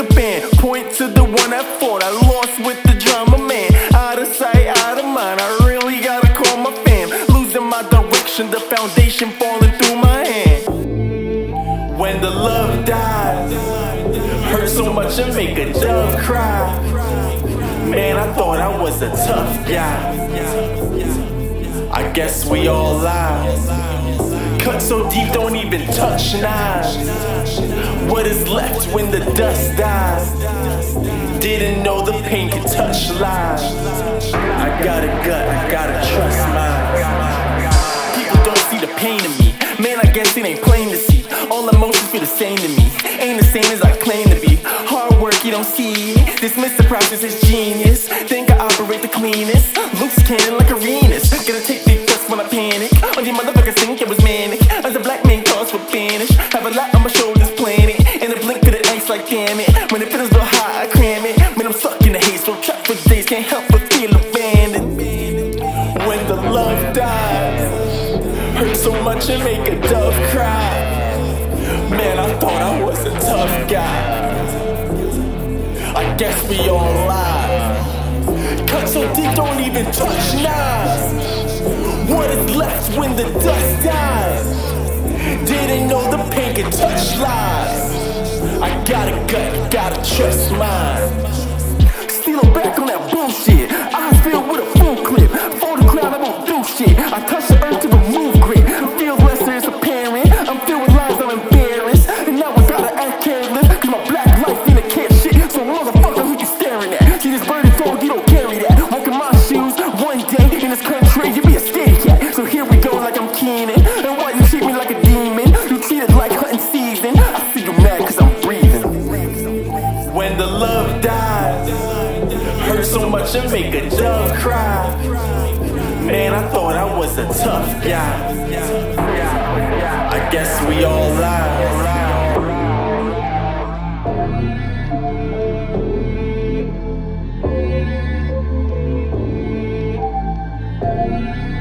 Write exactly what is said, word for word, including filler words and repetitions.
band. Point to the one at fault. I lost with the drummer man. Out of sight, out of mind. I really gotta call my fam. Losing my direction, the foundation falling through my hand. When the love dies, hurt so much and make a dove cry. Man, I thought I was a tough guy. I guess we all lie. Cut so deep, don't even touch knives. What is left when the dust dies? Didn't know the pain could touch lives. I got a gut, I gotta trust mine. People don't see the pain in me. Man, I guess it ain't plain to see. All emotions feel the same to me. Ain't the same as I claim to be. Hard work, you don't see it. Dismiss the process as genius. Think I operate the cleanest. Loose cannon like arenas. Gotta take big threats when I panic. On the motherfuckers think it was manic. As a black man cause for banish. Have a lot on my shoulders playing it. In a blink of the ice like damn it. When it feels real hot, I cram it. When I'm stuck in the haze, so trapped for days. Can't help but feel abandoned. When the love dies, hurt so much and make a dove cry. Man, I thought I was a tough guy. I guess we all lie. Cut so deep, don't even touch knives. What is left when the dust dies? Didn't know the pain could touch lives. I got a gut, gotta trust mine. Still back on that bullshit. Eyes filled with a full clip. For the crowd, I won't do shit. I touch the earth to remove grit. Feels lesser, it's apparent. I'm filled with lies, I'm embarrassed. And now I gotta act careless. Cause my black life ain't a care shit. So motherfucker, who you staring at? See this birdie dog, you don't carry that. Walk in my shoes, one day in this country, you be a scaredy cat. So here we go like I'm Keenan. And why you treat me like a demon? You treat it like hunting season. I see you mad cause I'm breathing. When the love dies, hurt so much and make a dove cry. Man, I thought I was a tough guy. I guess we all lie.